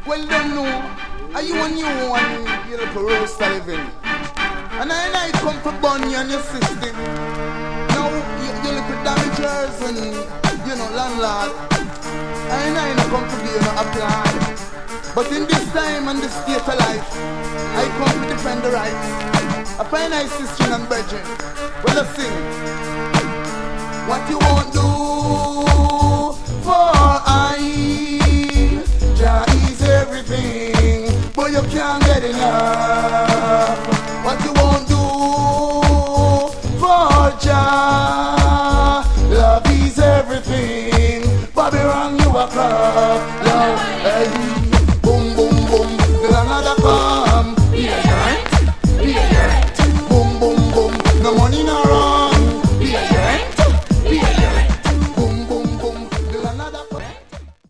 Well, them know, are you and you and your little roaster living? And I come to burn you and your system. Now, you little damagers and, you know, landlord. I come to be, you know, applaud. But in this time and this state of life, I come to defend the rights. I find I sister and brethren. Well, let's sing. What you won't do for I, Jah is everything, but you can't get enough. What you won't do for Jah, love is everything. Bobby wrong, you a club, love, hey, boom boom boom, another call.